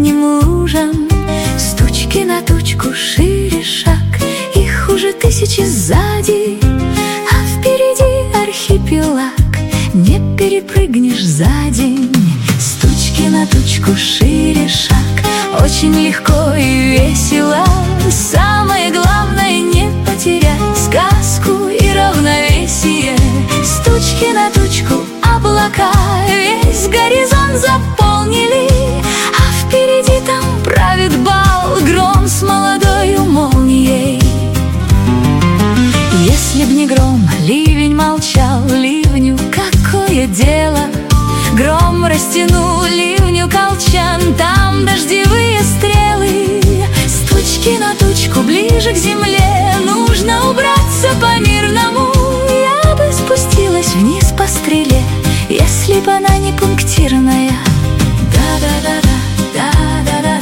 осенним лужам. С тучки на тучку шире шаг, и хуже тысячи сзади, а впереди архипелаг, не перепрыгнешь за день. С тучки на тучку шире шаг, очень легко и весело. Самое главное не потерять сказку и равновесие. С тучки на тучку облака весь горизонт заполнили, а впереди там правит бал, гром с молодою молнией. Если б не гром, ливень молчал, ливню какое дело? Гром растянул ливню колчан, там дождевые стрелы. С тучки на тучку ближе к земле, нужно убраться по-мирному. Я бы спустилась вниз по стреле, если б она не пунктирная. Да-да-да-да, да-да-да-да,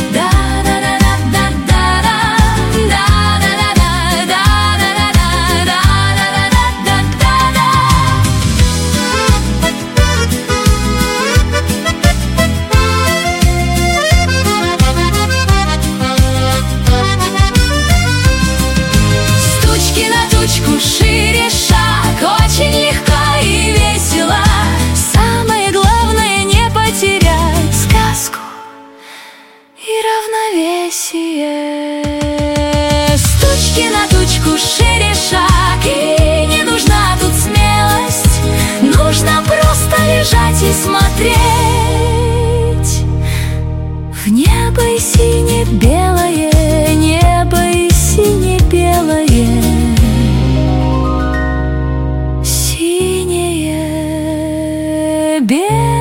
шире шаг, очень легко и весело. Самое главное не потерять сказку и равновесие. С тучки на тучку шире шаг, и не нужна тут смелость, нужно просто лежать и смотреть в небо и сине-белое, небо и сине-белое. Белое.